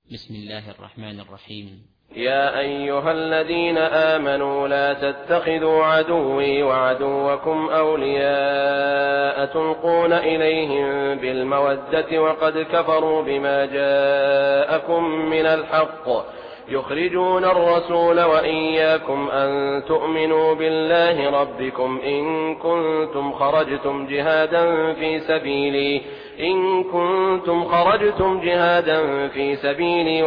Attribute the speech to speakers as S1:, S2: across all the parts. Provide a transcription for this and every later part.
S1: بسم الله الرحمن الرحيم.
S2: يا أيها الذين آمنوا لا تتخذوا عدوي وعدوكم أولياء تلقون إليهم بالمودة وقد كفروا بما جاءكم من الحق يخرجون الرسول وإياكم أن تؤمنوا بالله ربكم إن كنتم خرجتم جهادا في سبيلي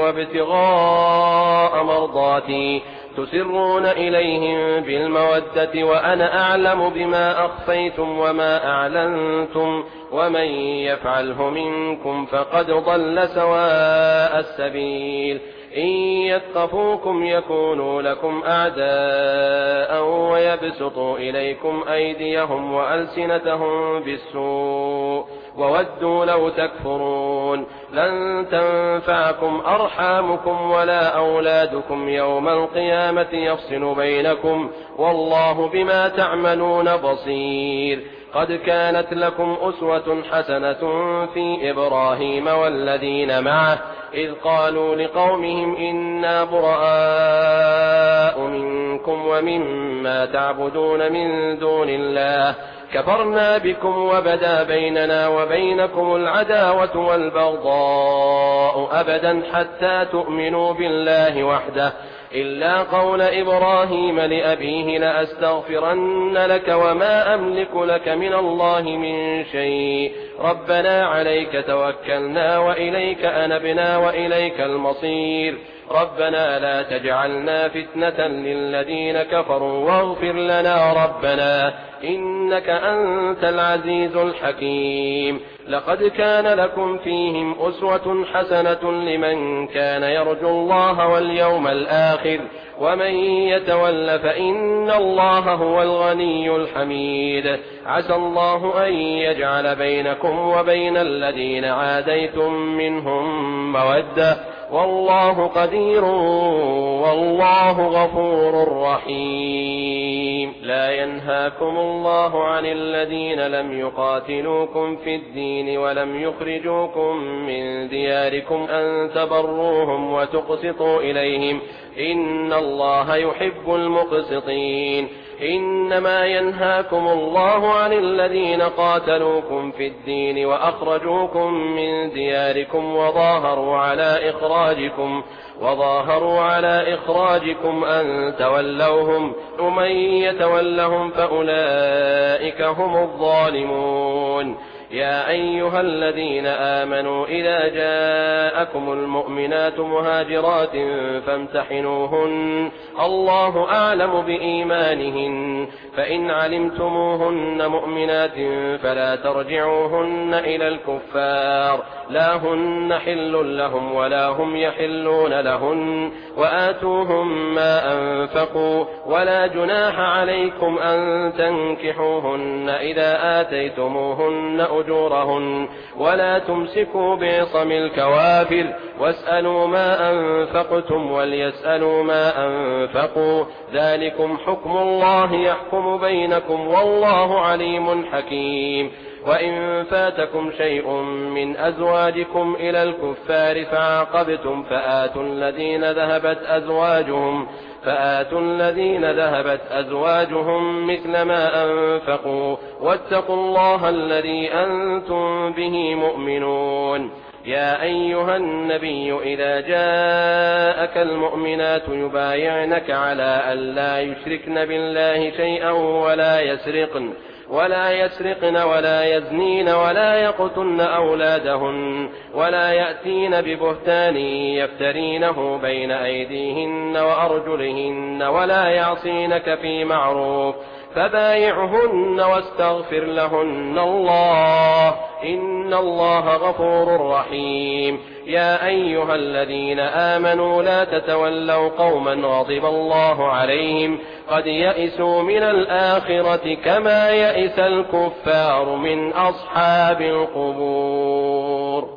S2: وابتغاء مرضاتي تسرون إليهم بالمودة وأنا أعلم بما أخفيتم وما أعلنتم ومن يفعله منكم فقد ضل سواء السبيل إن يثقفوكم يكونوا لكم أعداء ويبسطوا إليكم أيديهم وألسنتهم بالسوء وودوا لو تكفرون لن تنفعكم أرحامكم ولا أولادكم يوم القيامة يفصل بينكم والله بما تعملون بصير. قد كانت لكم أسوة حسنة في إبراهيم والذين معه إذ قالوا لقومهم إنا براء منكم ومما تعبدون من دون الله كفرنا بكم وبدا بيننا وبينكم العداوة والبغضاء أبدا حتى تؤمنوا بالله وحده إلا قول إبراهيم لأبيه لأستغفرن لك وما أملك لك من الله من شيء ربنا عليك توكلنا وإليك أنبنا وإليك المصير ربنا لا تجعلنا فتنة للذين كفروا واغفر لنا ربنا إنك أنت العزيز الحكيم. لقد كان لكم فيهم أسوة حسنة لمن كان يرجو الله واليوم الآخر ومن يتول فإن الله هو الغني الحميد. عسى الله أن يجعل بينكم وبين الذين عاديتم منهم مودة والله قدير والله غفور رحيم. لا ينهاكم الله عن الذين لم يقاتلوكم في الدين ولم يخرجوكم من دياركم أن تبروهم وتقسطوا إليهم إن الله يحب المقسطين. إنما ينهاكم الله عن الذين قاتلوكم في الدين وأخرجوكم من دياركم وظاهروا على إخراجكم أن تولوهم ومن يتولهم فأولئك هم الظالمون. يا أيها الذين آمنوا إذا جاءكم المؤمنات مهاجرات فامتحنوهن الله أعلم بإيمانهن فإن علمتموهن مؤمنات فلا ترجعوهن إلى الكفار لا هن حل لهم ولا هم يحلون لهن وآتوهم ما أنفقوا ولا جناح عليكم أن تنكحوهن إذا آتيتموهن أجورهن ولا تمسكوا بعصم الكوافر واسألوا ما أنفقتم وليسألوا ما أنفقوا ذلكم حكم الله يحكم بينكم والله عليم حكيم. وإن فاتكم شيء من أزواجكم إلى الكفار فعاقبتم فآتوا الذين ذهبت أزواجهم مثل ما أنفقوا واتقوا الله الذي أنتم به مؤمنون. يا أيها النبي إذا جاءك المؤمنات يبايعنك على أن لا يشركن بالله شيئا ولا يسرقن ولا يزنين ولا يقتلن أولادهن ولا يأتين ببهتان يفترينه بين أيديهن وأرجلهن ولا يعصينك في معروف فبايعهن واستغفر لهن الله إن الله غفور رحيم. يا أيها الذين آمنوا لا تتولوا قوما غضب الله عليهم قد يئسوا من الآخرة كما يئس الكفار من أصحاب القبور.